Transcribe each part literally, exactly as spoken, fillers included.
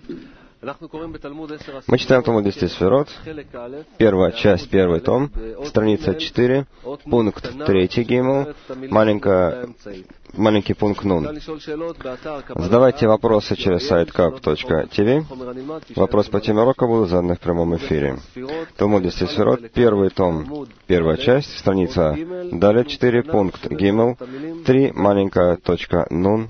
Мы читаем Талмуд десять Сферот, первая часть, первый том, страница четыре, пункт третий гимл, маленькая, маленький пункт нун. Задавайте вопросы через сайт кап точка ти ви. Вопрос по теме урока будут заданы в прямом эфире. Талмуд десять Сферот, первый том, первая часть, страница далее четыре, пункт гимл, три, маленькая точка нун.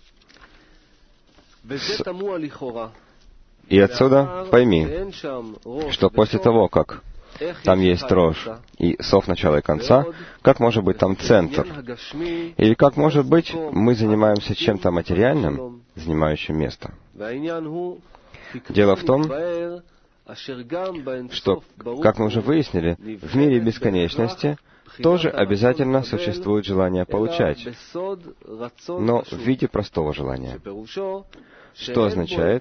И отсюда пойми, что после того, как там есть рожь и сов начала и конца, как может быть там центр? Или как может быть мы занимаемся чем-то материальным, занимающим место? Дело в том, что, как мы уже выяснили, в мире бесконечности тоже обязательно существует желание получать, но в виде простого желания. Что означает,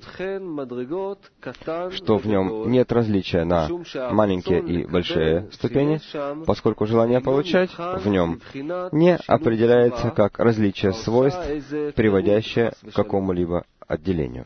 что в нем нет различия на маленькие и большие ступени, поскольку желание получать в нем не определяется как различие свойств, приводящее к какому-либо отделению.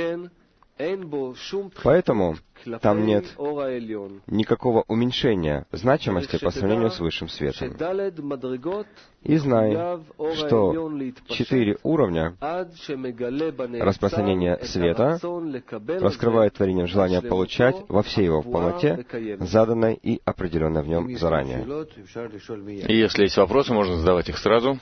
Поэтому там нет никакого уменьшения значимости по сравнению с высшим светом. И знай, что четыре уровня распространения света раскрывают творением желание получать во всей его полноте, заданной и определенной в нем заранее. И если есть вопросы, можно задавать их сразу.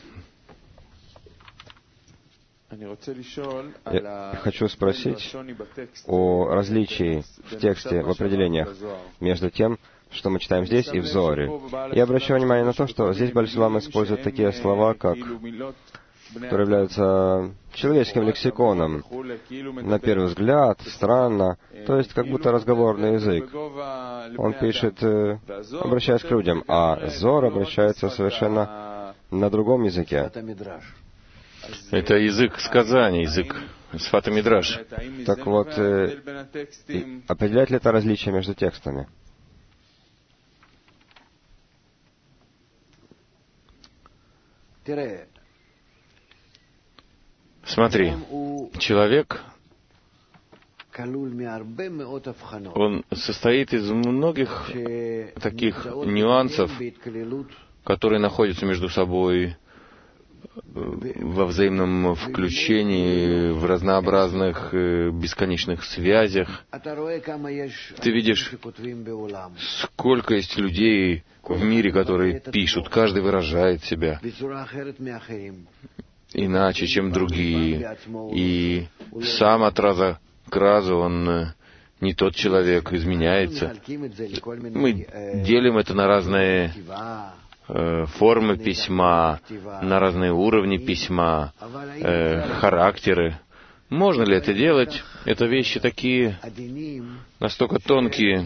Я хочу спросить о различии в тексте, в определениях между тем, что мы читаем здесь, и в Зоаре. Я обращаю внимание на то, что здесь Бааль Сулам использует такие слова, как, которые являются человеческим лексиконом. На первый взгляд, странно, то есть как будто разговорный язык. Он пишет, обращаясь к людям, а Зор обращается совершенно на другом языке. Это язык сказаний, язык Сфат ха-Мидраш. Так вот, э, определяет ли это различие между текстами? Смотри, человек, он состоит из многих таких нюансов, которые находятся между собой во взаимном включении, в разнообразных бесконечных связях. Ты видишь, сколько есть людей в мире, которые пишут, каждый выражает себя иначе, чем другие. И сам от раза к разу он не тот человек, изменяется. Мы делим это на разные формы письма, на разные уровни письма, э, характеры. Можно ли это делать? Это вещи такие, настолько тонкие.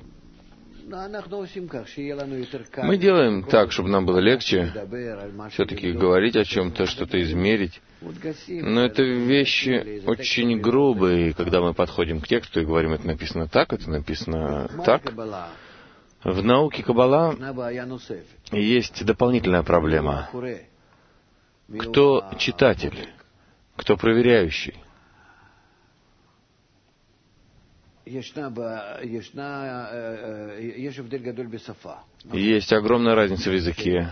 Мы делаем так, чтобы нам было легче все-таки говорить о чем-то, что-то измерить. Но это вещи очень грубые, когда мы подходим к тексту и говорим, это написано так, это написано так. В науке Каббала есть дополнительная проблема. Кто читатель? Кто проверяющий? Есть огромная разница в языке.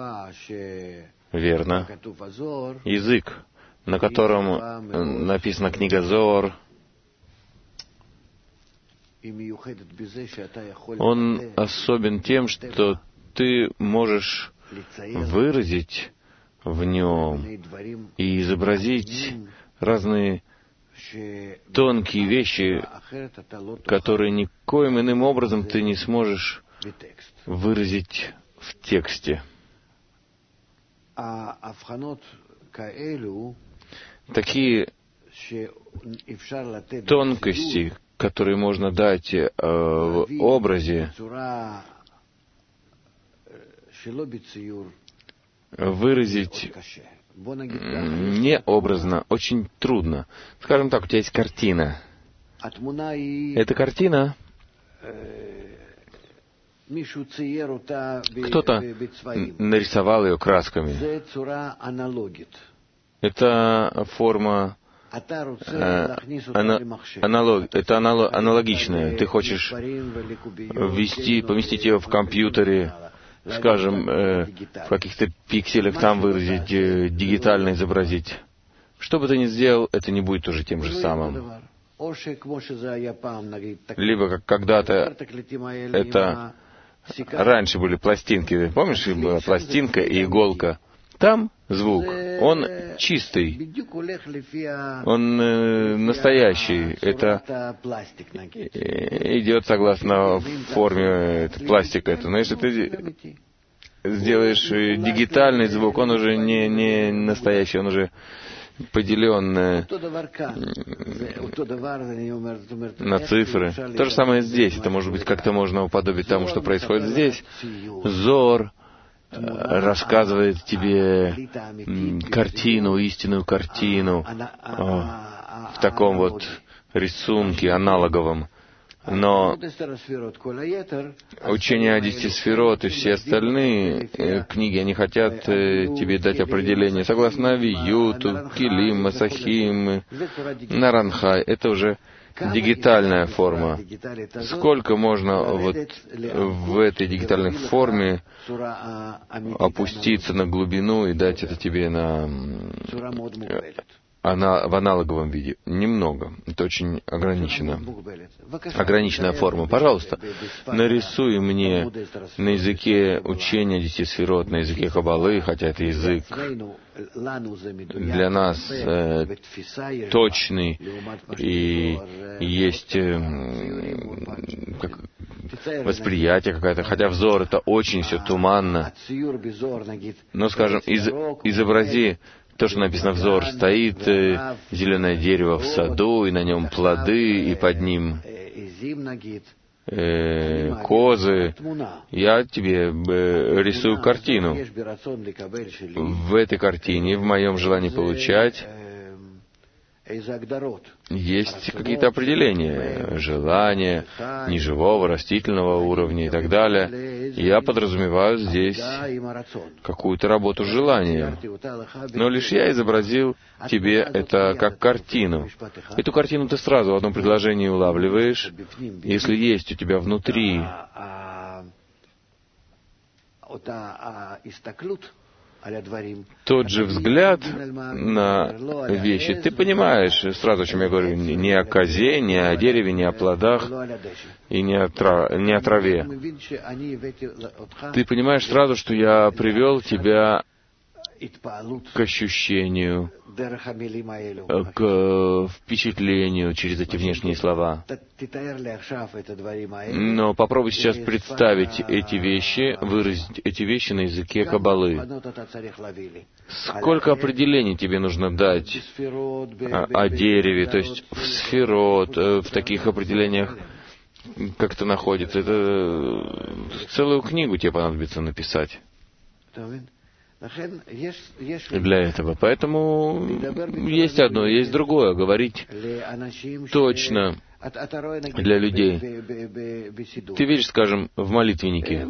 Верно. Язык, на котором написана книга Зоар, он особен тем, что ты можешь выразить в нем и изобразить разные тонкие вещи, которые никоим иным образом ты не сможешь выразить в тексте. Такие тонкости, которые можно дать э, в образе, выразить необразно, очень трудно. Скажем так, у тебя есть картина. Эта картина, кто-то нарисовал ее красками. Это форма аналог, это аналогичное. Ты хочешь ввести, поместить ее в компьютере, скажем, э, в каких-то пикселях там выразить, э, дигитально изобразить. Что бы ты ни сделал, это не будет уже тем же самым. Либо как когда-то это раньше были пластинки, помнишь, была пластинка и иголка. Там звук, он чистый, он э, настоящий. Это идет согласно форме это, пластика. Это, но если ты сделаешь дигитальный звук, он уже не, не настоящий, он уже поделен на цифры. То же самое здесь. Это может быть как-то можно уподобить тому, что происходит здесь. Зор рассказывает тебе картину, истинную картину в таком вот рисунке аналоговом. Но учение о десяти сферот и все остальные э, книги, они хотят э, тебе дать определение согласно Виюту, Килим, Масахим, Наранхай. Это уже дигитальная форма. Сколько можно вот в этой дигитальной форме опуститься на глубину и дать это тебе на, ана, в аналоговом виде? Немного. Это очень ограничено. Ограниченная форма. Пожалуйста, нарисуй мне на языке учения десяти сферот, на языке Каббалы, хотя это язык для нас э, точный, и есть э, как, восприятие какое-то, хотя взор это очень все туманно. Но, скажем, из, изобрази то, что написано «взор», стоит э, зеленое дерево в саду, и на нем плоды, и под ним э, козы. Я тебе э, рисую картину. В этой картине, в моем желании получать, есть какие-то определения, желания неживого, растительного уровня и так далее. Я подразумеваю здесь какую-то работу с желанием. Но лишь я изобразил тебе это как картину. Эту картину ты сразу в одном предложении улавливаешь. Если есть у тебя внутри тот же взгляд на вещи, ты понимаешь сразу, о чем я говорю, не о козе, не о дереве, не о плодах и не о, трав... не о траве. Ты понимаешь сразу, что я привел тебя к ощущению, к впечатлению через эти внешние слова. Но попробуй сейчас представить эти вещи, выразить эти вещи на языке Каббалы. Сколько определений тебе нужно дать о, о дереве, то есть в сферот, в таких определениях, как это находится. Это целую книгу тебе понадобится написать для этого. Поэтому есть одно, есть другое. Говорить точно для людей. Ты видишь, скажем, в молитвеннике,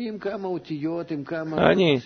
они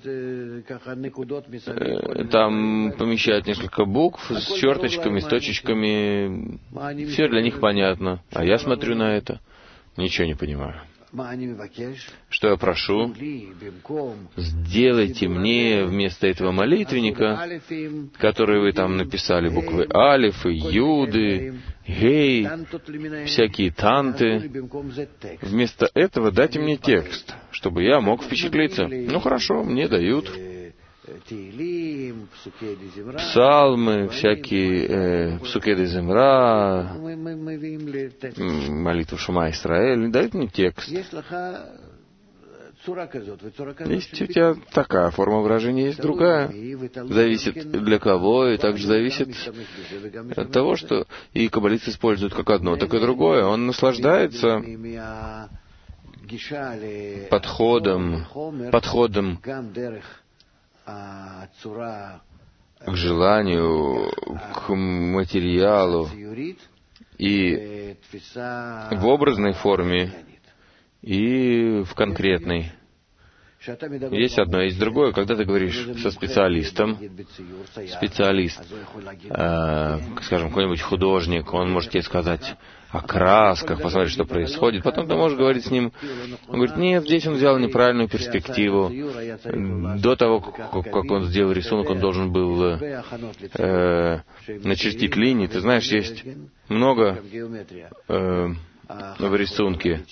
э, там помещают несколько букв с черточками, с точечками. Все для них понятно. А я смотрю на это, ничего не понимаю. Что я прошу? Сделайте мне вместо этого молитвенника, который вы там написали, буквы алифы, юды, гей, всякие танты, вместо этого дайте мне текст, чтобы я мог впечатлиться. Ну хорошо, мне дают псалмы, всякие э, псуке де земра, молитву Шма Исраэль, дают мне текст. Есть у тебя такая форма выражения, есть другая. Зависит для кого, и также зависит от того, что и каббалист использует как одно, так и другое. Он наслаждается подходом, подходом к желанию, к материалу и в образной форме, и в конкретной. Есть одно, есть другое. Когда ты говоришь со специалистом, специалист, э, скажем, какой-нибудь художник, он может тебе сказать о красках, посмотреть, что происходит. Потом ты можешь говорить с ним, он говорит, нет, здесь он взял неправильную перспективу. До того, как он сделал рисунок, он должен был э, начертить линии. Ты знаешь, есть много э, в рисунке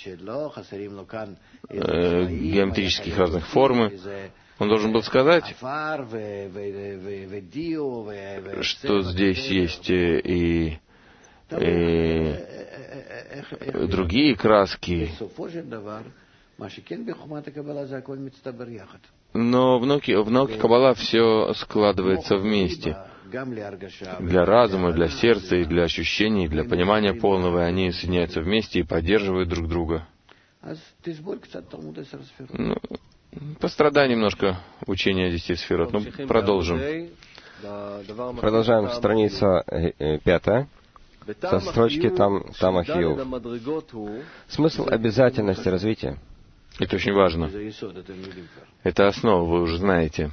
э, геометрических разных форм. Он должен был сказать, что здесь есть и, и другие краски. Но в науке, в науке Каббала все складывается вместе. Для разума, для сердца, и для ощущений, для понимания полного, они соединяются вместе и поддерживают друг друга. Ну, пострадай немножко учения десяти сферот. Ну, продолжим. Продолжаем страница пятая. Со строчки там Тамахиюв. Смысл обязательности развития. Это очень важно. Это основа, вы уже знаете.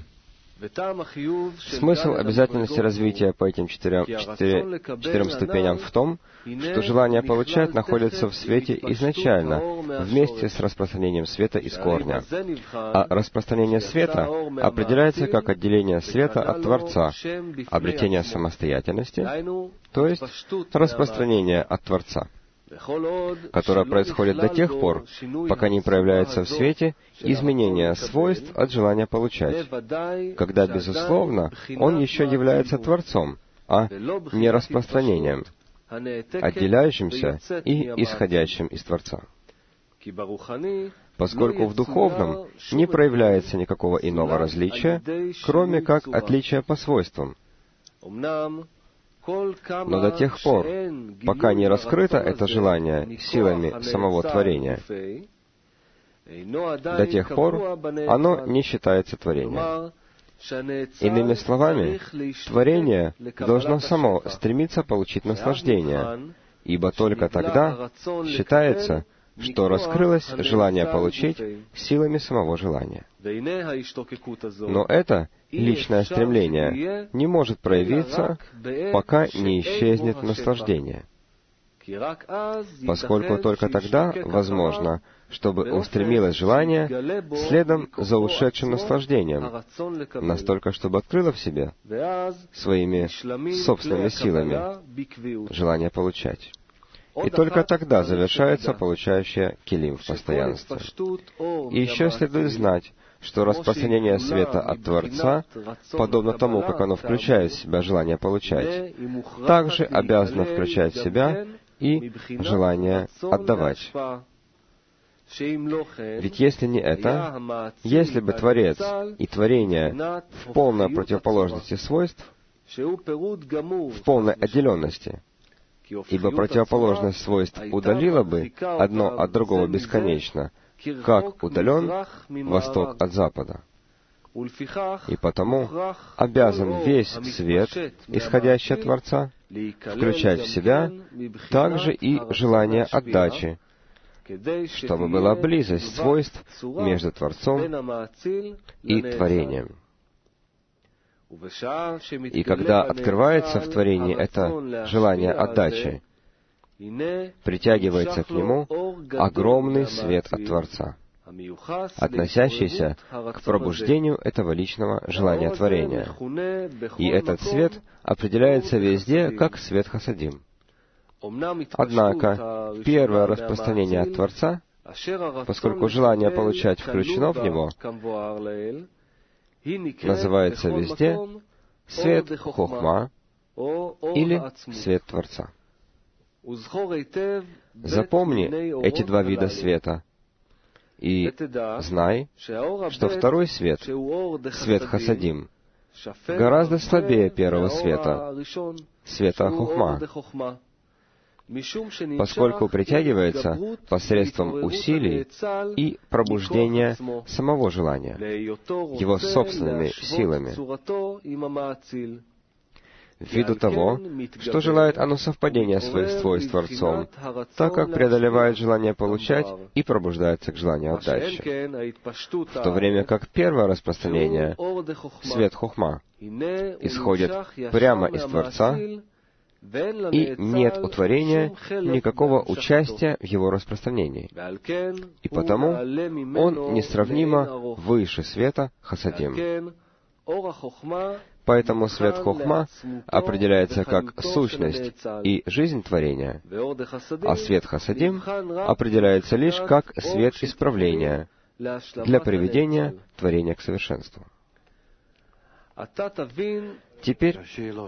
Смысл обязательности развития по этим четырем, четыре, четырем ступеням в том, что желание получать находится в свете изначально, вместе с распространением света из корня. А распространение света определяется как отделение света от Творца, обретение самостоятельности, то есть распространение от Творца, которое происходит до тех пор, пока не проявляется в свете изменение свойств от желания получать, когда, безусловно, он еще является Творцом, а не распространением, отделяющимся и исходящим из Творца. Поскольку в духовном не проявляется никакого иного различия, кроме как отличия по свойствам. Но до тех пор, пока не раскрыто это желание силами самого творения, до тех пор оно не считается творением. Иными словами, творение должно само стремиться получить наслаждение, ибо только тогда считается, что раскрылось желание получить силами самого желания. Но это личное стремление не может проявиться, пока не исчезнет наслаждение, поскольку только тогда возможно, чтобы устремилось желание следом за ушедшим наслаждением, настолько, чтобы открыло в себе своими собственными силами желание получать. И только тогда завершается получающее килим в постоянстве. И еще следует знать, что распространение света от Творца, подобно тому, как оно включает в себя желание получать, также обязано включать в себя и желание отдавать. Ведь если не это, если бы Творец и творение в полной противоположности свойств, в полной отделенности, ибо противоположность свойств удалила бы одно от другого бесконечно, как удален восток от запада. И потому обязан весь свет, исходящий от Творца, включать в себя также и желание отдачи, чтобы была близость свойств между Творцом и творением. И когда открывается в творении это желание отдачи, притягивается к нему огромный свет от Творца, относящийся к пробуждению этого личного желания творения. И этот свет определяется везде как свет хасадим. Однако, первое распространение от Творца, поскольку желание получать включено в него, называется везде свет хохма или свет Творца. Запомни эти два вида света и знай, что второй свет, свет хасадим, гораздо слабее первого света, света хохма, поскольку притягивается посредством усилий и пробуждения самого желания, его собственными силами. ввиду того, что желает оно совпадения своих свойств с Творцом, так как преодолевает желание получать и пробуждается к желанию отдачи. В то время как первое распространение, свет Хохма, исходит прямо из Творца, и нет у творения никакого участия в его распространении. И потому он несравнимо выше света Хасадим. Поэтому свет Хохма определяется как сущность и жизнь творения, а свет Хасадим определяется лишь как свет исправления для приведения творения к совершенству. Теперь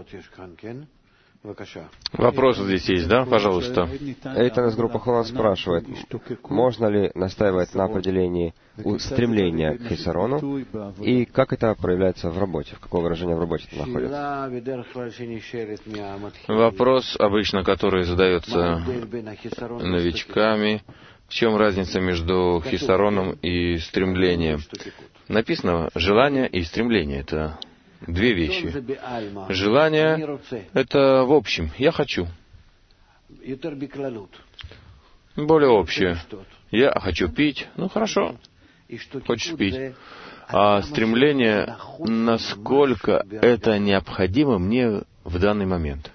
Вопросы здесь есть, да? Пожалуйста. Эйтан из группы Холланд спрашивает, можно ли настаивать на определении стремления к хисарону, и как это проявляется в работе, в какое выражение в работе это находится? Вопрос, обычно, который задается новичками, в чем разница между хисароном и стремлением? Написано «желание» и «стремление». Это две вещи. Желание — это в общем. Я хочу. Более общее. Я хочу пить. Ну, хорошо. Хочешь пить. А стремление, насколько это необходимо мне в данный момент.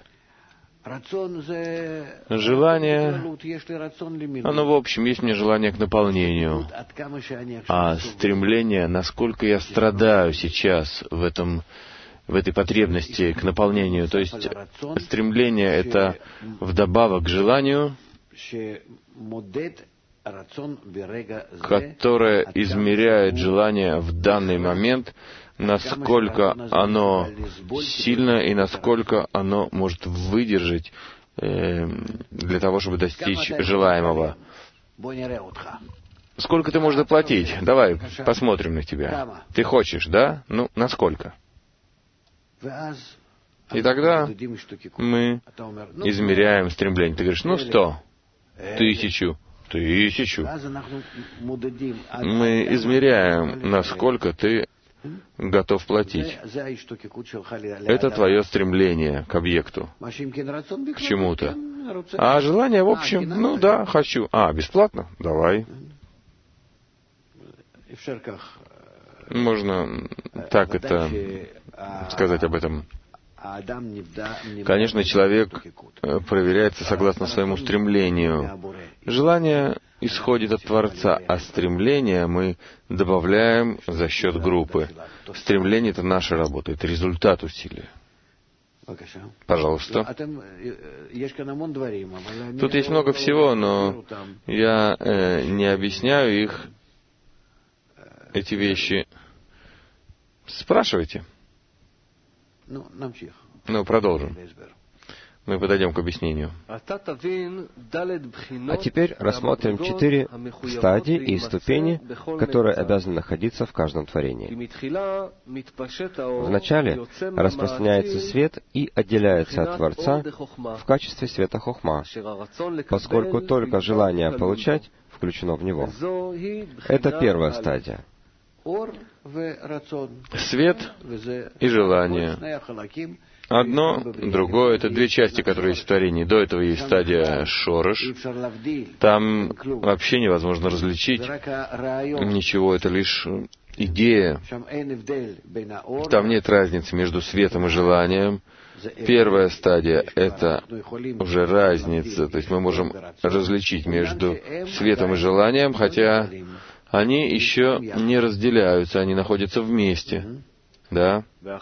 Желание, оно в общем, есть мне желание к наполнению. А стремление, насколько я страдаю сейчас в этом, в этой потребности к наполнению. То есть стремление — это вдобавок к желанию, которое измеряет желание в данный момент, насколько оно сильно и насколько оно может выдержать э, для того, чтобы достичь желаемого. Сколько ты можешь заплатить? Давай, посмотрим на тебя. Ты хочешь, да? Ну, насколько? И тогда мы измеряем стремление. Ты говоришь, ну, сто, тысячу, тысячу. Мы измеряем, насколько ты готов платить. Это твое стремление к объекту, к чему-то. А желание, в общем, ну да, хочу. А, бесплатно? Давай. Можно так это сказать об этом. Конечно, человек проверяется согласно своему стремлению. Желание исходит от Творца, а стремление мы добавляем за счет группы. Стремление — это наша работа, это результат усилия. Пожалуйста. Тут есть много всего, но я э, не объясняю их, эти вещи. Спрашивайте. Ну, продолжим. Мы подойдем к объяснению. А теперь рассмотрим четыре стадии и ступени, которые обязаны находиться в каждом творении. Вначале распространяется свет и отделяется от Творца в качестве света Хохма, поскольку только желание получать включено в него. Это первая стадия. Свет и желание. Одно, другое — это две части, которые есть в творении. До этого есть стадия шорыш. Там вообще невозможно различить ничего, это лишь идея. Там нет разницы между светом и желанием. Первая стадия — это уже разница, то есть мы можем различить между светом и желанием, хотя они еще не разделяются, они находятся вместе. Да?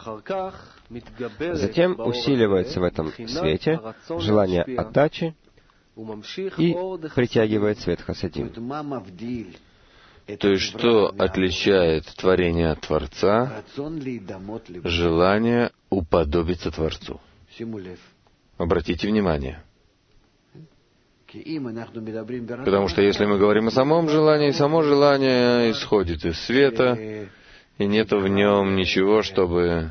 Затем усиливается в этом свете желание отдачи и притягивает свет Хасадим. То есть, что отличает творение от Творца? Желание уподобиться Творцу. Обратите внимание. Потому что если мы говорим о самом желании, само желание исходит из света, и нет в нем ничего, чтобы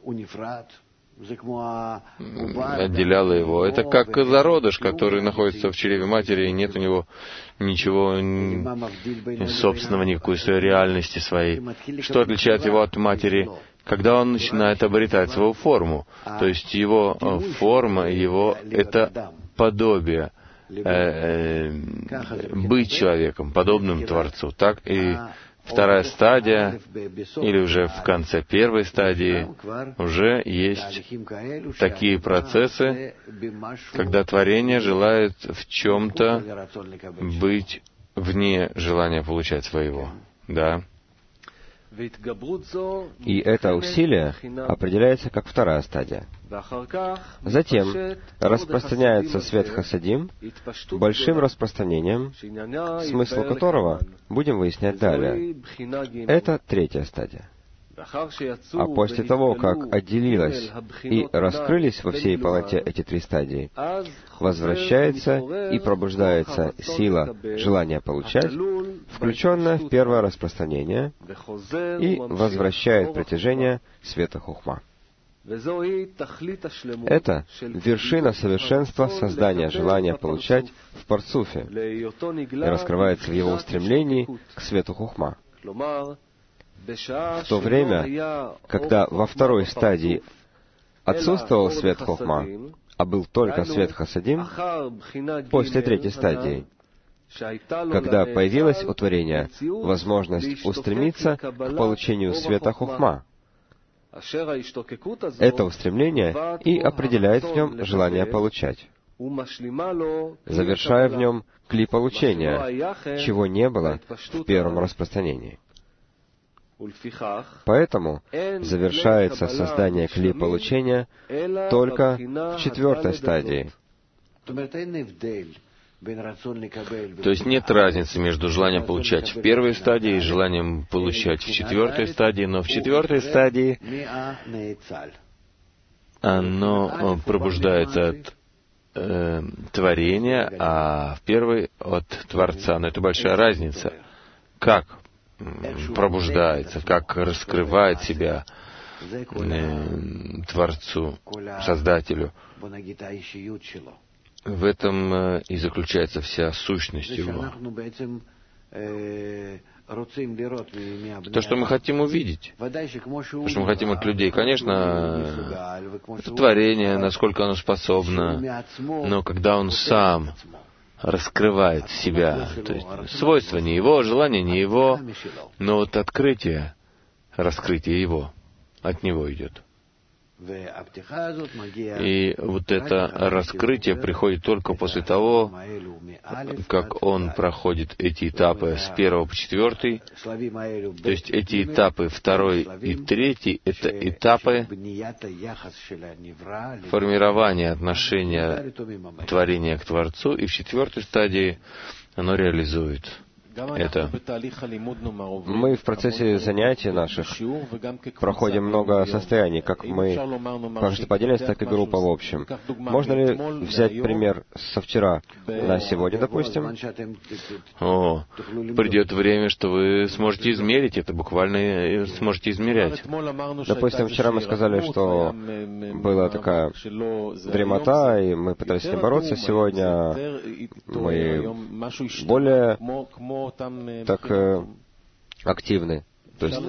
отделяло его. Это как зародыш, который находится в чреве матери, и нет у него ничего собственного, никакой своей реальности своей. Что отличает его от матери? когда он начинает обретать свою форму. То есть его форма, его — это подобие, э, э, быть человеком, подобным Творцу. Так и вторая стадия, или уже в конце первой стадии, уже есть такие процессы, когда творение желает в чем-то быть вне желания получать своего. Да. И это усилие определяется как вторая стадия. Затем распространяется свет Хасадим большим распространением, смысл которого будем выяснять далее. Это третья стадия. А после того, как отделилось и раскрылись во всей полноте эти три стадии, возвращается и пробуждается сила желания получать, включенная в первое распространение, и возвращает притяжение света Хухма. Это вершина совершенства создания желания получать в Парцуфе и раскрывается в его устремлении к свету Хухма. В то время, когда во второй стадии отсутствовал свет Хохма, а был только свет Хасадим, после третьей стадии, когда появилась у творения возможность устремиться к получению света Хохма, это устремление и определяет в нем желание получать, завершая в нем кли получения, чего не было в первом распространении. Поэтому завершается создание кли получения только в четвертой стадии. То есть нет разницы между желанием получать в первой стадии и желанием получать в четвертой стадии, но в четвертой стадии оно пробуждается от э, творения, а в первой от Творца. Но это большая разница. Как пробуждается, как раскрывает себя э, Творцу, Создателю. В этом и заключается вся сущность его. То, что мы хотим увидеть, то, что мы хотим от людей, конечно, это творение, насколько оно способно, но когда он сам раскрывает себя, то есть свойства не его, желания не его, но вот открытие, раскрытие его, от него идет. И вот это раскрытие приходит только после того, как он проходит эти этапы с первого по четвертый. То есть эти этапы второй и третий — это этапы формирования отношения творения к Творцу, и в четвертой стадии оно реализует это. Мы в процессе занятий наших проходим много состояний, как мы, кажется, по отдельности, так и группа в общем. Можно ли взять пример со вчера на сегодня, допустим? О, придет время, что вы сможете измерить это, буквально сможете измерять. Допустим, вчера мы сказали, что была такая дремота, и мы пытались с ней бороться. Сегодня мы более так э, активны. То есть,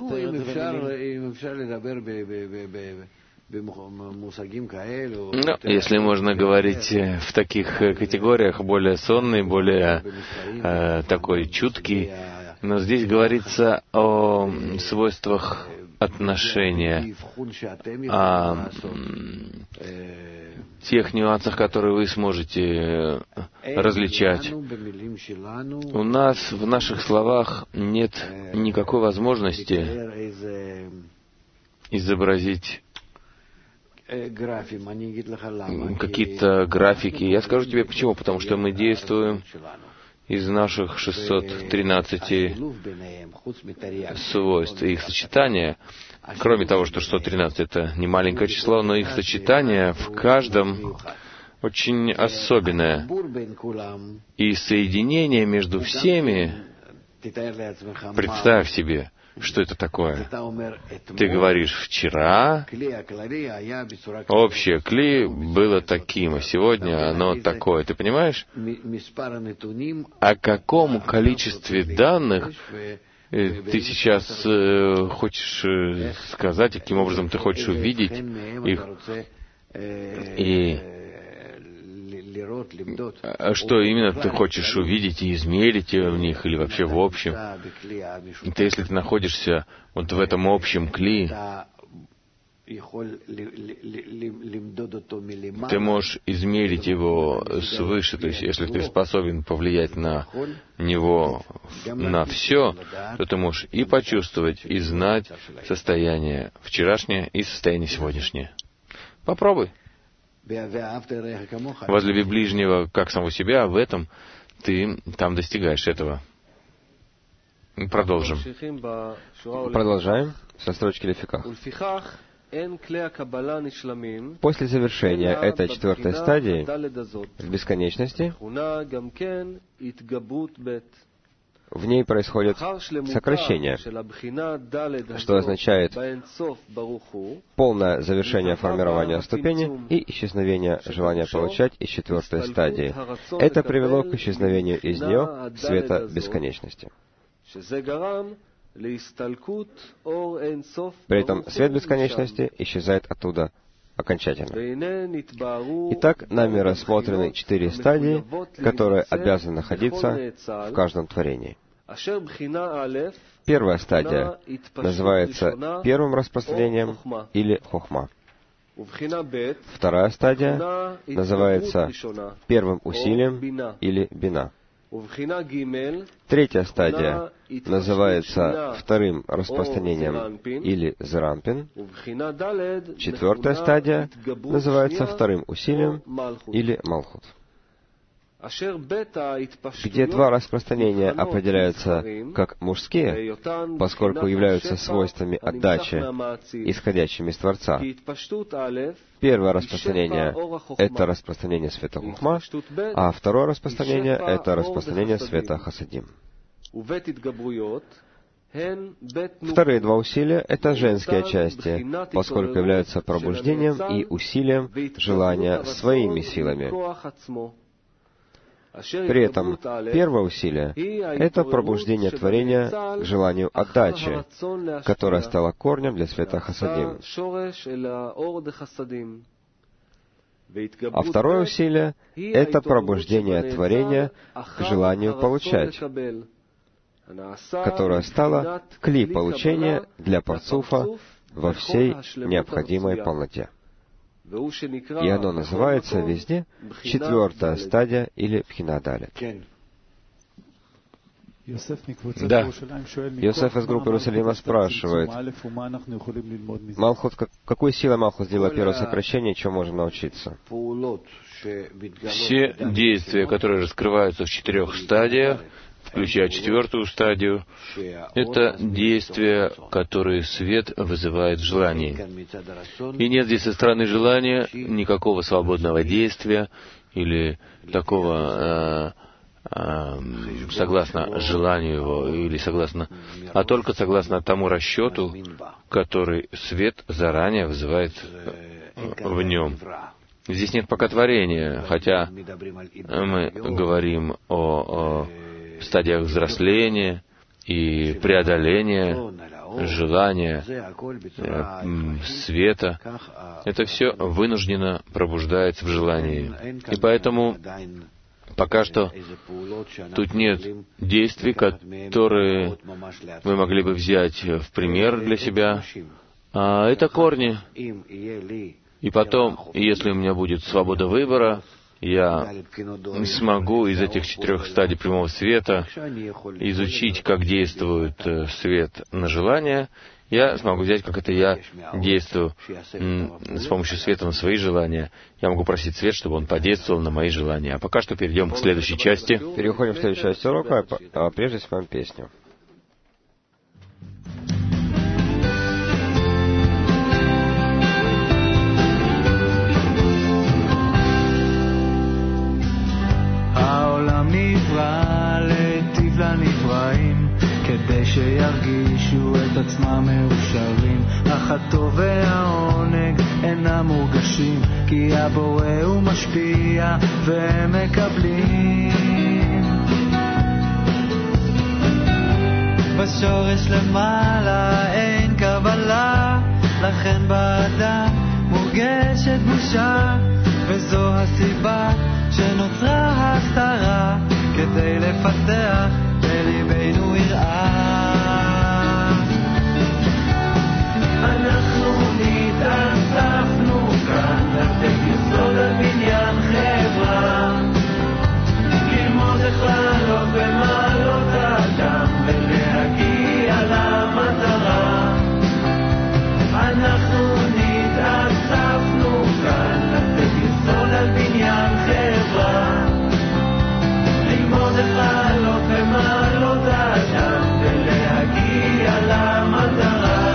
ну, если можно говорить в таких категориях, более сонный, более э, такой чуткий, но здесь говорится о свойствах отношения, о тех нюансах, которые вы сможете различать. У нас в наших словах нет никакой возможности изобразить какие-то графики. Я скажу тебе почему. Потому что мы действуем из наших шестисот тринадцати свойств. И их сочетание, кроме того, что шестьсот тринадцать это не маленькое число, но их сочетание в каждом очень особенное. И соединение между всеми, представь себе, что это такое. Ты говоришь, вчера общее кли было таким, а сегодня оно такое. Ты понимаешь? О каком количестве данных Ты сейчас э, хочешь э, сказать, каким образом ты хочешь увидеть их, и что именно ты хочешь увидеть и измерить в них, или вообще в общем. Это если ты находишься вот в этом общем кли, ты можешь измерить его свыше, то есть если ты способен повлиять на него, на все, то ты можешь и почувствовать, и знать состояние вчерашнее и состояние сегодняшнее. Попробуй. Возлюби ближнего как самого себя, в этом ты там достигаешь этого. Продолжим. Продолжаем со строчки Лефиках. После завершения этой четвертой стадии в бесконечности в ней происходит сокращение, что означает полное завершение формирования ступени и исчезновение желания получать из четвертой стадии. Это привело к исчезновению из нее света бесконечности. При этом свет бесконечности исчезает оттуда окончательно. Итак, нами рассмотрены четыре стадии, которые обязаны находиться в каждом творении. Первая стадия называется первым распространением или хохма. Вторая стадия называется первым усилием или бина. Третья стадия называется вторым распространением или зерампин. Четвертая стадия называется вторым усилием или малхут. Где два распространения определяются как мужские, поскольку являются свойствами отдачи, исходящими из Творца. Первое распространение — это распространение света Хухма, а второе распространение — это распространение света Хасадим. Вторые два усилия — это женские части, поскольку являются пробуждением и усилием желания своими силами. При этом первое усилие — это пробуждение творения к желанию отдачи, которое стало корнем для света Хасадим. А второе усилие — это пробуждение творения к желанию получать, которое стало кли получения для парцуфа во всей необходимой полноте. И оно называется везде четвертая стадия или пхина далет. Да. Йосеф из группы Иерусалима спрашивает, Малхут, какой силой Малхут сделала первое сокращение, чего можем научиться? Все действия, которые раскрываются в четырех стадиях, включая четвертую стадию, это действия, которые свет вызывает в желании. И нет здесь со стороны желания никакого свободного действия или такого э, э, согласно желанию его, или согласно, а только согласно тому расчету, который свет заранее вызывает в нем. Здесь нет пока творения, хотя мы говорим о, о стадиях взросления и преодоления желания, э, света. Это все вынужденно пробуждается в желании. И поэтому пока что тут нет действий, которые мы могли бы взять в пример для себя. А это корни. И потом, если у меня будет свобода выбора, я смогу из этих четырех стадий прямого света изучить, как действует свет на желание. Я смогу взять, как это я действую с помощью света на свои желания. Я могу просить свет, чтобы он подействовал на мои желания. А пока что перейдем к следующей части. Переходим к следующей части урока, а прежде споем песню. לנבראים כדי שירגישו את עצמם מאושרים, אך הטוב והעונג אינם מורגשים, כי הבורא הוא משפיע והם מקבלים. בשורש למעלה אין קבלה, לכן באדם מורגשת בושה, וזו הסיבה שנוצרה הסתרה, כדי לפתח בליבנו יראה. אנחנו נתאספנו כאן לתת יסוד על בניין חברה, ללמוד איך לעלות במעלות האדם ולהגיע למטרה. אנחנו נתאספנו כאן לתת יסוד על בניין חברה, ללמוד איך לעלות במעלות האדם ולהגיע למטרה.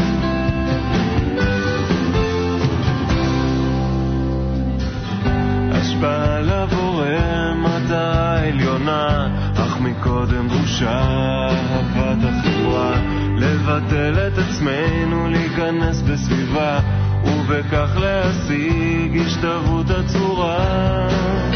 השפעה לבורא מטרה עליונה, אך מקודם דרושה אהבת החברה, לבטל את עצמנו, להיכנס בסביבה, ובכך להשיג השתוות הצורה.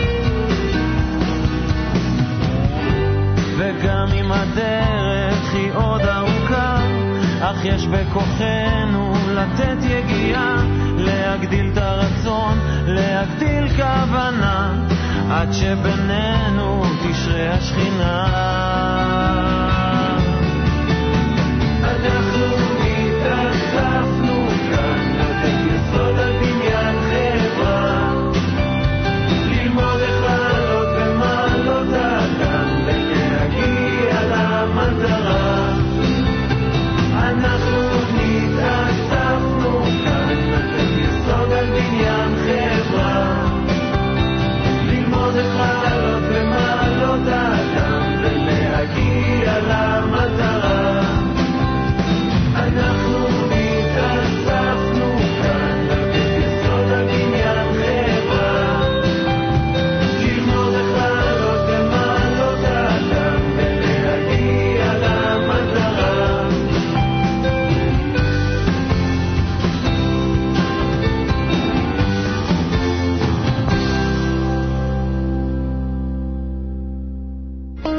וגם אם הדרך היא עוד ארוכה, אך יש בכוחנו לתת יגיעה, להגדיל את הרצון, להגדיל כוונה, עד שבינינו תשרה השכינה.